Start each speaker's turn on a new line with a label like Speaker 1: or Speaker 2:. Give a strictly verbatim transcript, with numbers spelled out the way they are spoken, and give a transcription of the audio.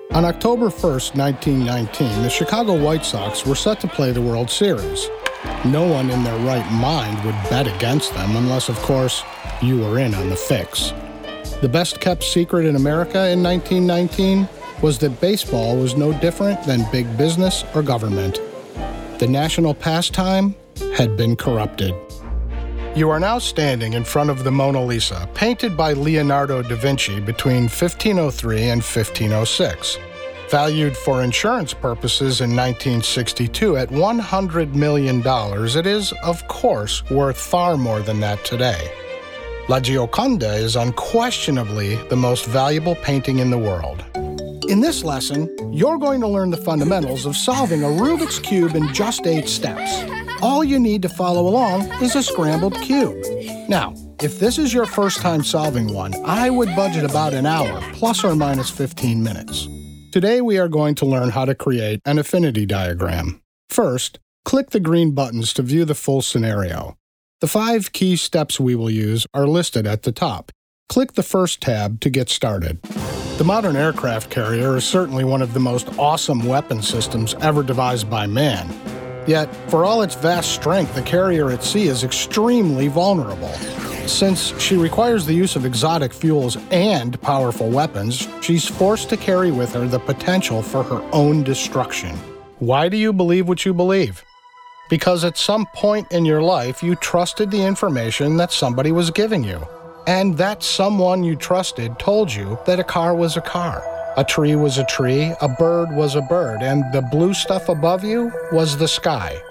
Speaker 1: On October first, nineteen nineteen, the Chicago White Sox were set to play the World Series. No one in their right mind would bet against them unless, of course, you were in on the fix. The best-kept secret in America in nineteen nineteen was that baseball was no different than big business or government. The national pastime had been corrupted. You are now standing in front of the Mona Lisa, painted by Leonardo da Vinci between fifteen oh three and fifteen oh six. Valued for insurance purposes in nineteen sixty-two at one hundred million dollars, it is, of course, worth far more than that today. La Gioconda is unquestionably the most valuable painting in the world. In this lesson, you're going to learn the fundamentals of solving a Rubik's Cube in just eight steps. All you need to follow along is a scrambled cube. Now, if this is your first time solving one, I would budget about an hour, plus or minus fifteen minutes. Today we are going to learn how to create an affinity diagram. First, click the green buttons to view the full scenario. The five key steps we will use are listed at the top. Click the first tab to get started. The modern aircraft carrier is certainly one of the most awesome weapon systems ever devised by man. Yet, for all its vast strength, the carrier at sea is extremely vulnerable. Since she requires the use of exotic fuels and powerful weapons, she's forced to carry with her the potential for her own destruction. Why do you believe what you believe? Because at some point in your life, you trusted the information that somebody was giving you. And that someone you trusted told you that a car was a car, a tree was a tree, a bird was a bird, and the blue stuff above you was the sky.